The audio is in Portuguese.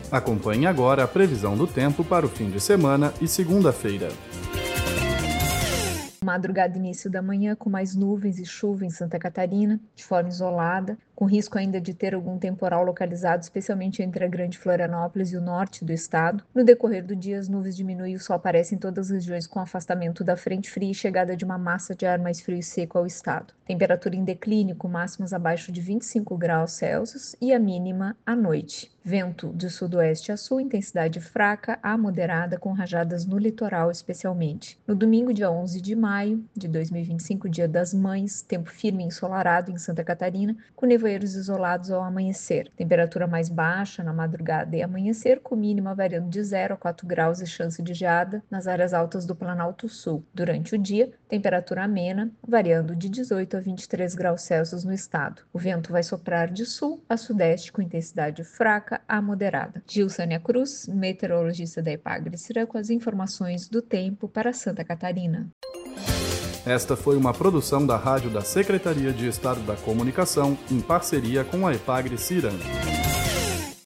Acompanhe agora a previsão do tempo para o fim de semana e segunda-feira. Madrugada e início da manhã com mais nuvens e chuva em Santa Catarina, de forma isolada, com risco ainda de ter algum temporal localizado, especialmente entre a Grande Florianópolis e o norte do estado. No decorrer do dia, as nuvens diminuem e o sol aparece em todas as regiões com afastamento da frente fria e chegada de uma massa de ar mais frio e seco ao estado. Temperatura em declínio, com máximas abaixo de 25 graus Celsius e a mínima à noite. Vento de sudoeste a sul, intensidade fraca a moderada, com rajadas no litoral especialmente. No domingo, dia 11 de maio de 2025, dia das Mães, tempo firme e ensolarado em Santa Catarina, com nevoeiros isolados ao amanhecer. Temperatura mais baixa na madrugada e amanhecer, com mínima variando de 0 a 4 graus e chance de geada nas áreas altas do Planalto Sul. Durante o dia, temperatura amena, variando de 18 a 23 graus Celsius no estado. O vento vai soprar de sul a sudeste com intensidade fraca a moderada. Gilsânia Cruz, meteorologista da Epagre-Cirã, com as informações do tempo para Santa Catarina. Esta foi uma produção da Rádio da Secretaria de Estado da Comunicação, em parceria com a Epagre-Cirã.